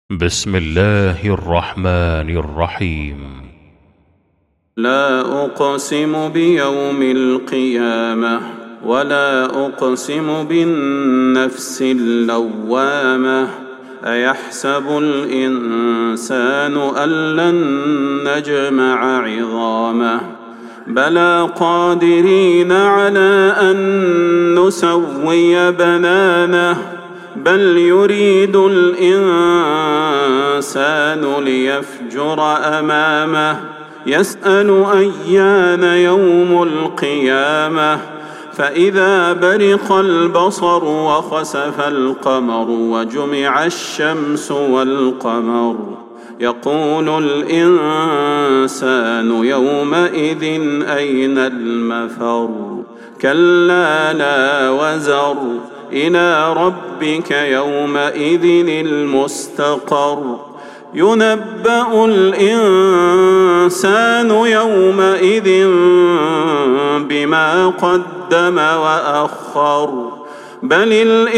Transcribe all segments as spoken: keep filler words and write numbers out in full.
بسم الله الرحمن الرحيم. لا أقسم بيوم القيامة ولا أقسم بالنفس اللوامة. أيحسب الإنسان أن لن نجمع عظامه بلى قادرين على أن نسوي بنانه بل يريد الإنسان ليفجر أمامه يسأل أيان يوم القيامة فإذا برق البصر وخسف القمر وجمع الشمس والقمر يقول الإنسان يومئذ أين المفر كلا لا وزر إلى ربك يومئذ المستقر ينبأ الإنسان يومئذ بما قدم وأخر بل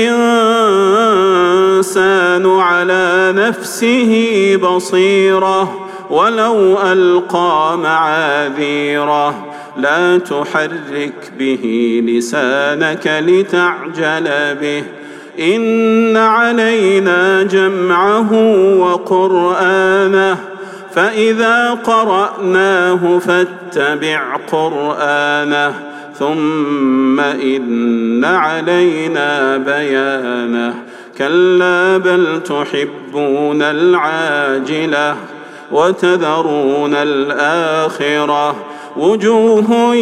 الإنسان على نفسه بصيرة ولو ألقى معاذيره لا تحرك به لسانك لتعجل به إن علينا جمعه وقرآنه فإذا قرأناه فاتبع قرآنه ثم إن علينا بيانه كلا بل تحبون العاجلة وتذرون الآخرة وجوه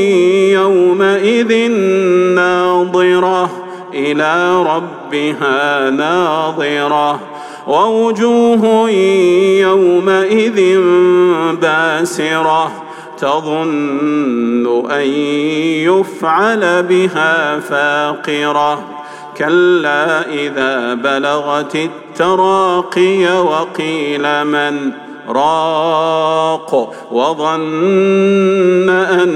يومئذ ناظرة إلى ربها ناظرة ووجوه يومئذ باسرة تظن أن يفعل بها فاقرة كلا إذا بلغت التراقي وقيل من راق وظن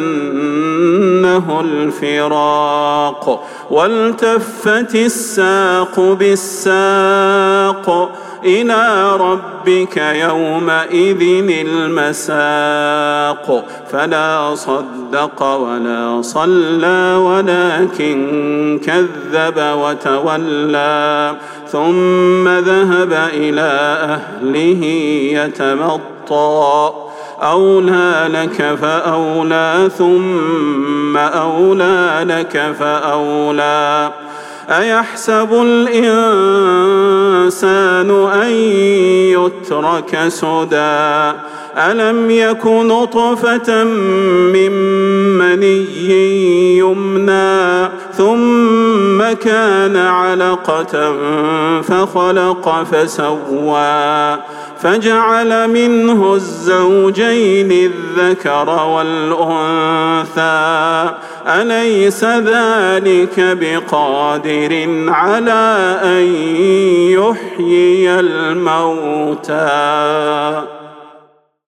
أنه الفراق والتفت الساق بالساق إلى ربك يومئذ المساق فلا صدق ولا صلى ولكن كذب وتولى ثم ذهب إلى أهله يتمطى أولى لك فأولى ثم أولى لك فأولى أيحسب الإنسان أن يترك سدى ألم يك نطفة من مني يمنى ثم كان علقة فخلق فسوى فجعل منه الزوجين الذكر والأنثى أليس ذلك بقادر على أن يحيي الموتى